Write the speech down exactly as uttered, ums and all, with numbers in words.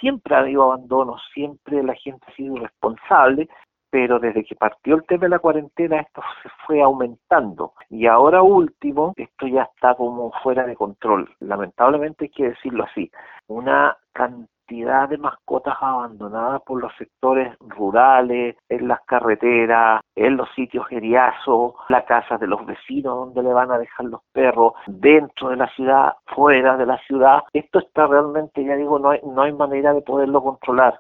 siempre ha habido abandono, siempre la gente ha sido irresponsable, pero desde que partió el tema de la cuarentena esto se fue aumentando y ahora último esto ya está como fuera de control, lamentablemente hay que decirlo así, una cantidad de mascotas abandonadas por los sectores rurales, en las carreteras, en los sitios geriazos, las casas de los vecinos donde le van a dejar los perros, dentro de la ciudad, fuera de la ciudad. Esto está realmente, ya digo, no hay, no hay manera de poderlo controlar.